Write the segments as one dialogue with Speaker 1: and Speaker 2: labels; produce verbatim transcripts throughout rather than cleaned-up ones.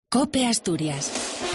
Speaker 1: COPE Asturias.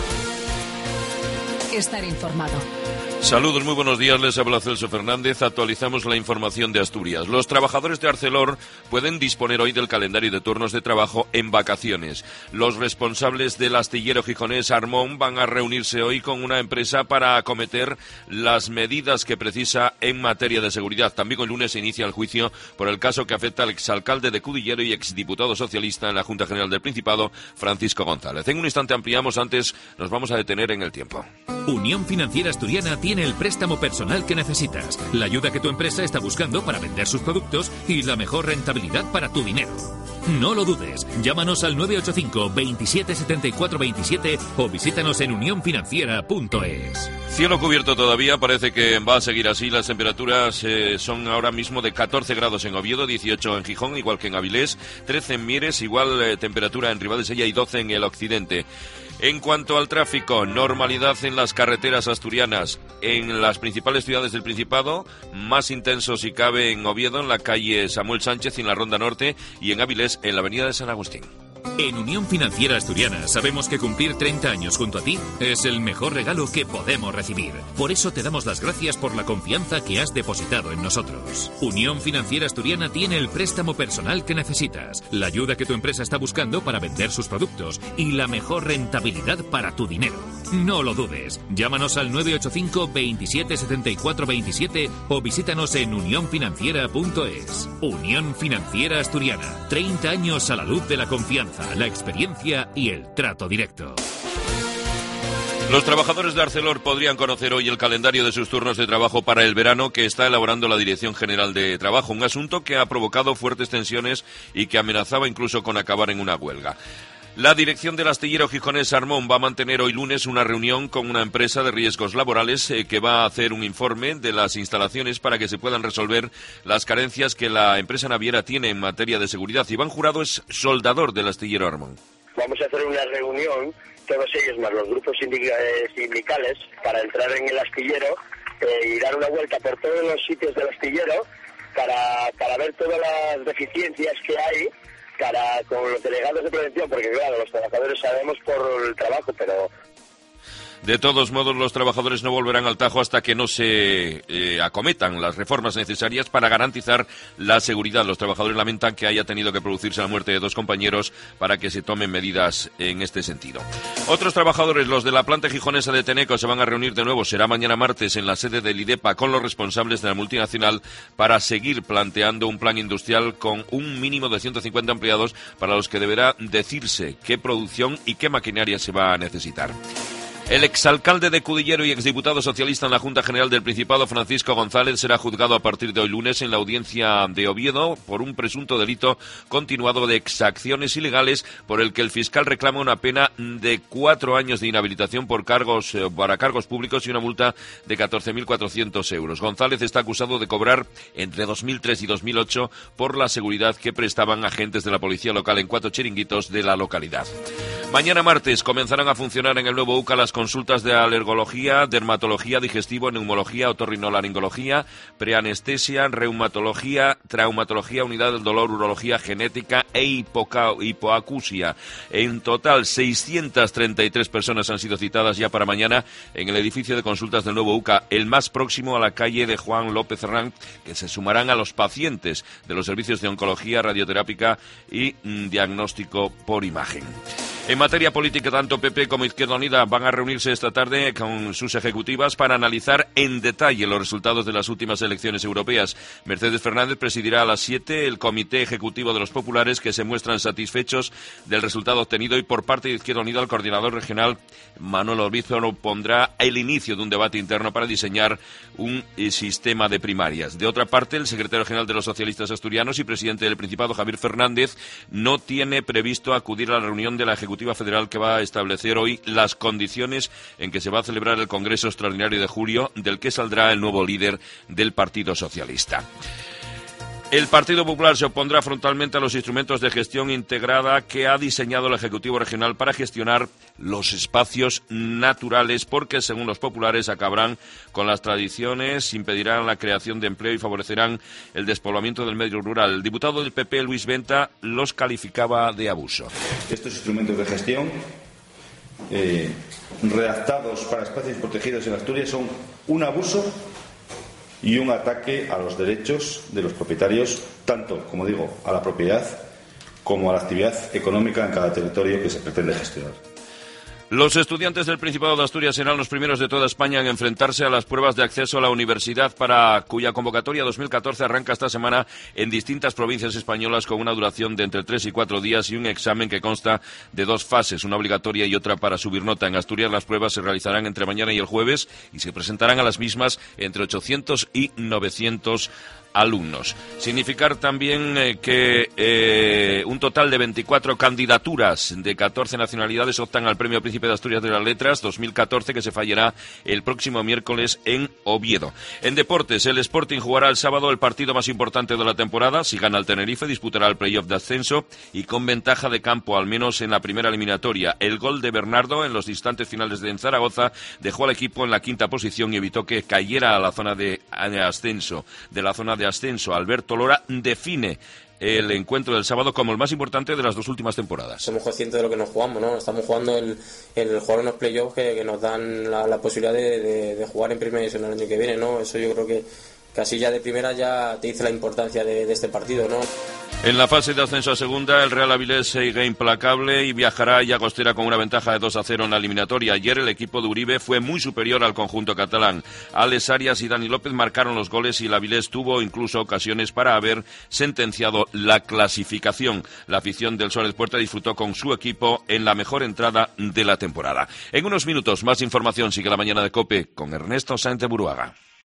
Speaker 1: Estar informado.
Speaker 2: Saludos, muy buenos días, les habla Celso Fernández. Actualizamos la información de Asturias. Los trabajadores de Arcelor pueden disponer hoy del calendario de turnos de trabajo en vacaciones. Los responsables del astillero gijonés Armón van a reunirse hoy con una empresa para acometer las medidas que precisa en materia de seguridad. También el lunes se inicia el juicio por el caso que afecta al exalcalde de Cudillero y exdiputado socialista en la Junta General del Principado, Francisco González. En un instante ampliamos, antes nos vamos a detener en el tiempo.
Speaker 3: Unión Financiera Asturiana tiene el préstamo personal que necesitas, la ayuda que tu empresa está buscando para vender sus productos y la mejor rentabilidad para tu dinero. No lo dudes, llámanos al nueve ocho cinco, veintisiete setenta y cuatro veintisiete o visítanos en unión financiera punto es.
Speaker 2: Cielo cubierto todavía, parece que va a seguir así. Las temperaturas eh, son ahora mismo de catorce grados en Oviedo, dieciocho en Gijón, igual que en Avilés, trece en Mieres, igual eh, temperatura en Ribadesella y doce en el occidente. En cuanto al tráfico, normalidad en las carreteras asturianas. En las principales ciudades del Principado, más intenso si cabe en Oviedo, en la calle Samuel Sánchez y en la Ronda Norte, y en Avilés, en la avenida de San Agustín.
Speaker 3: En Unión Financiera Asturiana sabemos que cumplir treinta años junto a ti es el mejor regalo que podemos recibir. Por eso te damos las gracias por la confianza que has depositado en nosotros. Unión Financiera Asturiana tiene el préstamo personal que necesitas, la ayuda que tu empresa está buscando para vender sus productos y la mejor rentabilidad para tu dinero. No lo dudes, llámanos al nueve ocho cinco, veintisiete setenta y cuatro veintisiete o visítanos en unión financiera punto es. Unión Financiera Asturiana, treinta años a la luz de la confianza, la experiencia y el trato directo.
Speaker 2: Los trabajadores de Arcelor podrían conocer hoy el calendario de sus turnos de trabajo para el verano que está elaborando la Dirección General de Trabajo, un asunto que ha provocado fuertes tensiones y que amenazaba incluso con acabar en una huelga. La dirección del astillero gijonés Armón va a mantener hoy lunes una reunión con una empresa de riesgos laborales eh, que va a hacer un informe de las instalaciones para que se puedan resolver las carencias que la empresa naviera tiene en materia de seguridad. Iván Jurado es soldador del astillero Armón.
Speaker 4: Vamos a hacer una reunión, todos ellos más los grupos sindicales, para entrar en el astillero eh, y dar una vuelta por todos los sitios del astillero para, para ver todas las deficiencias que hay, para con los delegados de prevención, porque claro, los trabajadores sabemos por el trabajo, pero...
Speaker 2: De todos modos, los trabajadores no volverán al Tajo hasta que no se eh, acometan las reformas necesarias para garantizar la seguridad. Los trabajadores lamentan que haya tenido que producirse la muerte de dos compañeros para que se tomen medidas en este sentido. Otros trabajadores, los de la planta gijonesa de Teneco, se van a reunir de nuevo. Será mañana martes en la sede del IDEPA con los responsables de la multinacional para seguir planteando un plan industrial con un mínimo de ciento cincuenta empleados para los que deberá decirse qué producción y qué maquinaria se va a necesitar. El exalcalde de Cudillero y exdiputado socialista en la Junta General del Principado, Francisco González, será juzgado a partir de hoy lunes en la audiencia de Oviedo por un presunto delito continuado de exacciones ilegales por el que el fiscal reclama una pena de cuatro años de inhabilitación por cargos eh, para cargos públicos y una multa de catorce mil cuatrocientos euros. González está acusado de cobrar entre dos mil tres y dos mil ocho por la seguridad que prestaban agentes de la policía local en cuatro chiringuitos de la localidad. Mañana martes comenzarán a funcionar en el nuevo U C A las consultas de alergología, dermatología, digestivo, neumología, otorrinolaringología, preanestesia, reumatología, traumatología, unidad del dolor, urología, genética e hipoca- hipoacusia. En total, seiscientas treinta y tres personas han sido citadas ya para mañana en el edificio de consultas del nuevo U C A, el más próximo a la calle de Juan López Herrán, que se sumarán a los pacientes de los servicios de oncología, radioterápica y mm, diagnóstico por imagen. En materia política, tanto P P como Izquierda Unida van a reunirse esta tarde con sus ejecutivas para analizar en detalle los resultados de las últimas elecciones europeas. Mercedes Fernández presidirá a las siete el Comité Ejecutivo de los Populares, que se muestran satisfechos del resultado obtenido, y por parte de Izquierda Unida el coordinador regional Manuel Orbizoro pondrá el inicio de un debate interno para diseñar un eh, sistema de primarias. De otra parte, el secretario general de los socialistas asturianos y presidente del Principado, Javier Fernández, no tiene previsto acudir a la reunión de la Ejecutiva Federal que va a establecer hoy las condiciones en que se va a celebrar el Congreso Extraordinario de julio, del que saldrá el nuevo líder del Partido Socialista. El Partido Popular se opondrá frontalmente a los instrumentos de gestión integrada que ha diseñado el Ejecutivo Regional para gestionar los espacios naturales, porque, según los populares, acabarán con las tradiciones, impedirán la creación de empleo y favorecerán el despoblamiento del medio rural. El diputado del P P, Luis Venta, los calificaba de abuso.
Speaker 5: Estos instrumentos de gestión eh, redactados para espacios protegidos en Asturias son un abuso y un ataque a los derechos de los propietarios, tanto, como digo, a la propiedad como a la actividad económica en cada territorio que se pretende gestionar.
Speaker 2: Los estudiantes del Principado de Asturias serán los primeros de toda España en enfrentarse a las pruebas de acceso a la universidad, para cuya convocatoria dos mil catorce arranca esta semana en distintas provincias españolas con una duración de entre tres y cuatro días y un examen que consta de dos fases, una obligatoria y otra para subir nota. En Asturias las pruebas se realizarán entre mañana y el jueves y se presentarán a las mismas entre ochocientos y novecientos alumnos. Significar también eh, que eh, un total de veinticuatro candidaturas de catorce nacionalidades optan al Premio Príncipe de Asturias de las Letras dos mil catorce, que se fallará el próximo miércoles en Oviedo. En deportes, el Sporting jugará el sábado el partido más importante de la temporada. Si gana el Tenerife, disputará el playoff de ascenso y con ventaja de campo, al menos en la primera eliminatoria. El gol de Bernardo en los instantes finales de Zaragoza dejó al equipo en la quinta posición y evitó que cayera a la zona de ascenso. De la zona de ascenso, Alberto Lora define el encuentro del sábado como el más importante de las dos últimas temporadas.
Speaker 6: Somos conscientes de lo que nos jugamos, ¿no? Estamos jugando el, el jugar unos playoffs que, que nos dan la, la posibilidad de, de, de jugar en primera división el año que viene, ¿no? Eso yo creo que casi ya de primera ya te dice la importancia de, de este partido, ¿no?
Speaker 2: En la fase de ascenso a segunda, el Real Avilés sigue implacable y viajará a Llagostera con una ventaja de dos a cero en la eliminatoria. Ayer el equipo de Uribe fue muy superior al conjunto catalán. Alex Arias y Dani López marcaron los goles y el Avilés tuvo incluso ocasiones para haber sentenciado la clasificación. La afición del Suárez Puerta disfrutó con su equipo en la mejor entrada de la temporada. En unos minutos, más información. Sigue la mañana de COPE con Ernesto Sáenz de Buruaga.